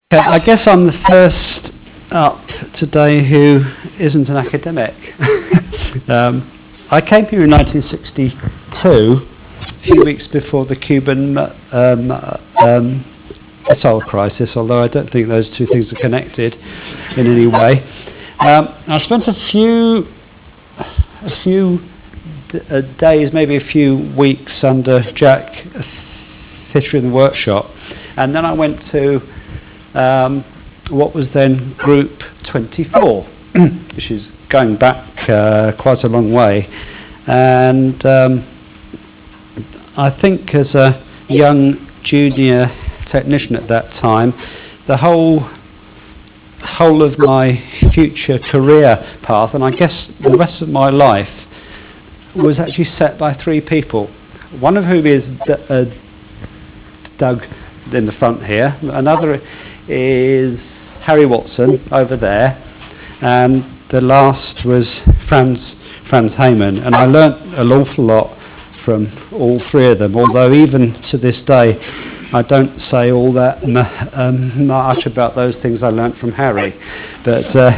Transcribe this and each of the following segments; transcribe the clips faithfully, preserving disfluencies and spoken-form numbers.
Okay, I guess I'm the first up today who isn't an academic. um, I came here in nineteen sixty-two, a few weeks before the Cuban um, um, Missile Crisis, although I don't think those two things are connected in any way. Um, I spent a few, a few d- uh, days, maybe a few weeks under Jack Fisher in the workshop, and then I went to Um, what was then Group twenty-four, which is going back uh, quite a long way. And um, I think as a young junior technician at that time, the whole whole of my future career path, and I guess the rest of my life, was actually set by three people. One of whom is D- uh, Doug in the front here. Another is Harry Watson over there, and the last was Franz Franz Hayman. And I learnt an awful lot from all three of them, although even to this day I don't say all that m- um, much about those things I learnt from Harry. But, uh,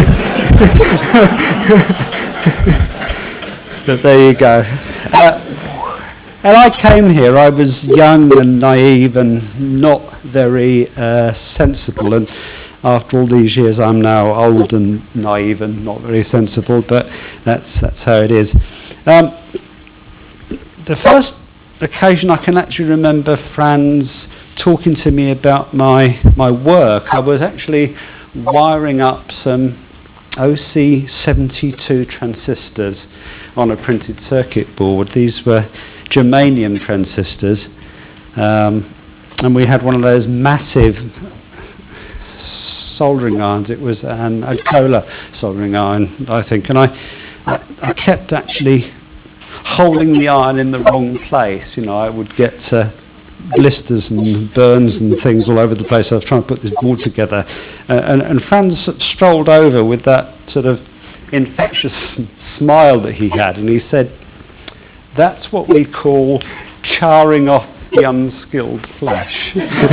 but there you go. Uh, And I came here, I was young and naive and not very uh, sensible, and after all these years I'm now old and naive and not very sensible, but that's that's how it is. Um, the first occasion I can actually remember Franz talking to me about my, my work, I was actually wiring up some O C seventy-two transistors on a printed circuit board. These were germanium transistors, um, and we had one of those massive soldering irons. It was an Akola soldering iron, I think, and I, I, I kept actually holding the iron in the wrong place. You know, I would get uh, blisters and burns and things all over the place. I was trying to put this board together, uh, and, and Franz strolled over with that sort of infectious smile that he had, and he said, "That's what we call charring off the unskilled flesh."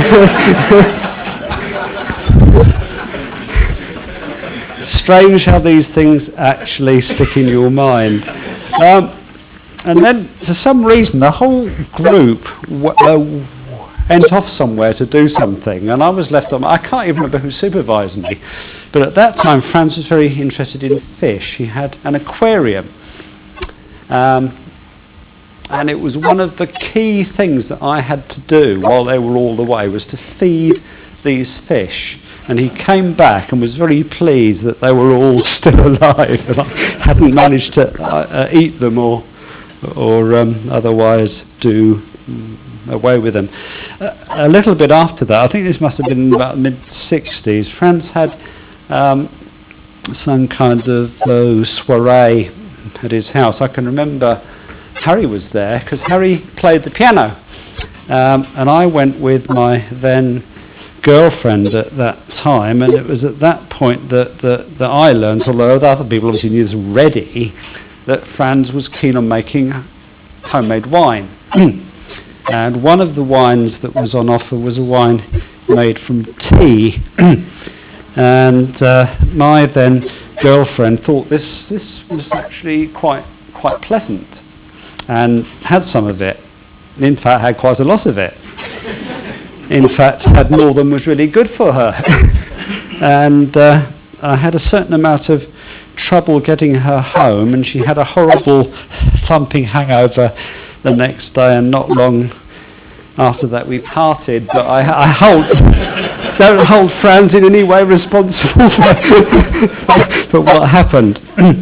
Strange how these things actually stick in your mind. Um, and then, for some reason, the whole group w- uh, went off somewhere to do something, and I was left on. I can't even remember who supervised me, but at that time, Franz was very interested in fish. He had an aquarium. Um, And it was one of the key things that I had to do while they were all away, was to feed these fish. And he came back and was very pleased that they were all still alive, and I hadn't managed to uh, uh, eat them or, or um, otherwise do um, away with them. Uh, a little bit after that, I think this must have been in about the mid sixties, Franz had um, some kind of uh, soiree at his house. I can remember Harry was there, because Harry played the piano, um, and I went with my then girlfriend at that time, and it was at that point that, that, that I learned, although other people obviously knew this already, that Franz was keen on making homemade wine. And one of the wines that was on offer was a wine made from tea. And uh, my then girlfriend thought this, this was actually quite quite pleasant, and had some of it. In fact, had quite a lot of it. In fact, had more than was really good for her. And uh, I had a certain amount of trouble getting her home, and she had a horrible thumping hangover the next day, and not long after that we parted. But I, I hold, don't hold Franz in any way responsible for, for what happened.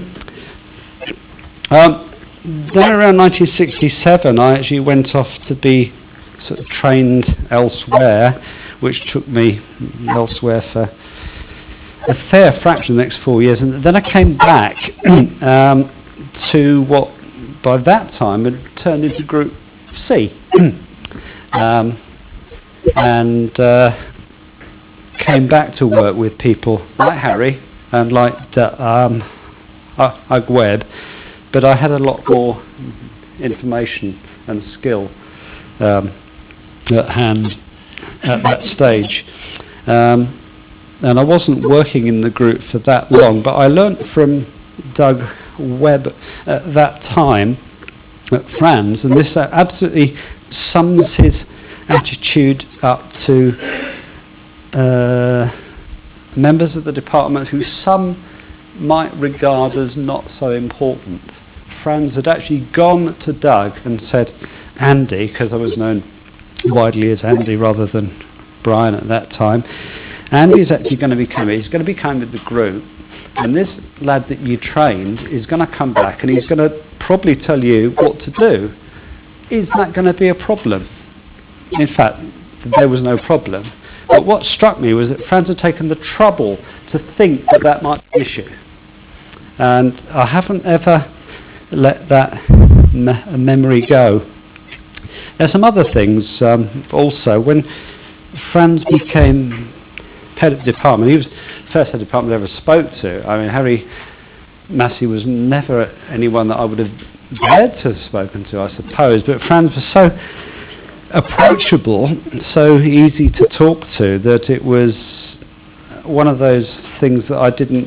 um, Then around nineteen sixty-seven, I actually went off to be sort of trained elsewhere, which took me elsewhere for a fair fraction of the next four years. And then I came back um, to what, by that time, had turned into Group C. um, and uh, came back to work with people like Harry and like um, Ug Webb. But I had a lot more information and skill um, at hand at that stage. Um, and I wasn't working in the group for that long, but I learnt from Doug Webb at that time at Franz, and this absolutely sums his attitude up to uh, members of the department who some might regard as not so important. Franz had actually gone to Doug and said, Andy, because I was known widely as Andy rather than Brian at that time, Andy's actually going to be coming, he's going to be coming with the group, and this lad that you trained is going to come back and he's going to probably tell you what to do. Is that going to be a problem? In fact, there was no problem. But what struck me was that Franz had taken the trouble to think that that might be an issue. And I haven't ever let that me- memory go. There's some other things um, also. When Franz became head of department, he was the first head of department I ever spoke to. I mean, Harry Massey was never anyone that I would have dared to have spoken to, I suppose, but Franz was so approachable, so easy to talk to, that it was one of those things that I didn't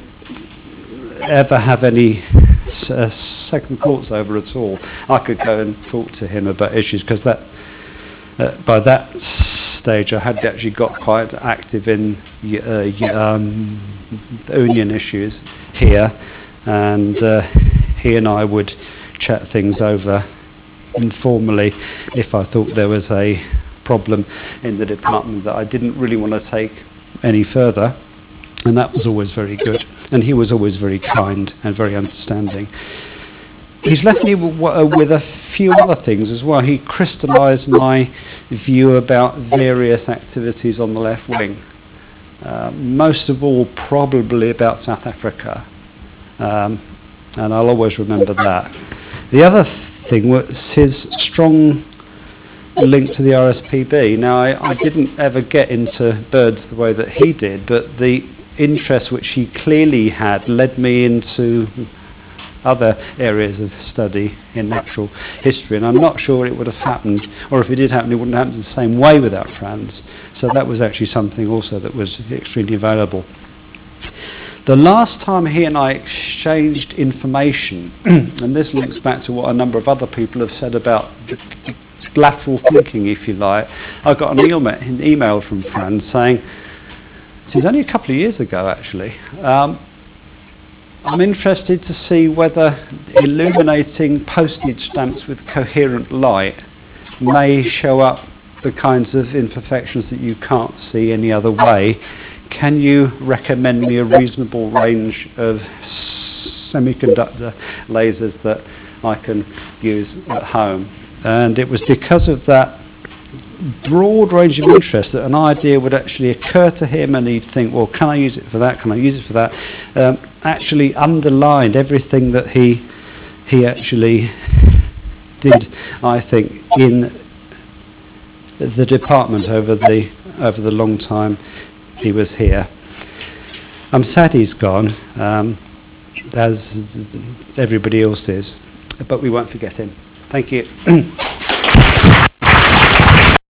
ever have any uh, second thoughts over at all. I could go and talk to him about issues, because that uh, by that stage I had actually got quite active in uh, um, union issues here, and uh, he and I would chat things over informally if I thought there was a problem in the department that I didn't really want to take any further, and that was always very good, and he was always very kind and very understanding. He's left me w- with a few other things as well. He crystallised my view about various activities on the left wing, uh, most of all probably about South Africa, um, and I'll always remember that. The other thing was his strong link to the R S P B. Now, I, I didn't ever get into birds the way that he did, but the interest which he clearly had led me into other areas of study in natural history, and I'm not sure it would have happened, or if it did happen, it wouldn't happen the same way without Franz. So that was actually something also that was extremely valuable. The last time he and I exchanged information, and this links back to what a number of other people have said about lateral thinking, if you like, I got an email, an email from Franz saying, it was only a couple of years ago actually, um, I'm interested to see whether illuminating postage stamps with coherent light may show up the kinds of imperfections that you can't see any other way. Can you recommend me a reasonable range of semiconductor lasers that I can use at home? And it was because of that broad range of interest that an idea would actually occur to him, and he'd think, well, can I use it for that? Can I use it for that? Um, actually underlined everything that he he actually did, I think, in the department over the over the long time he was here. I'm sad he's gone, um, as everybody else is, but we won't forget him. Thank you.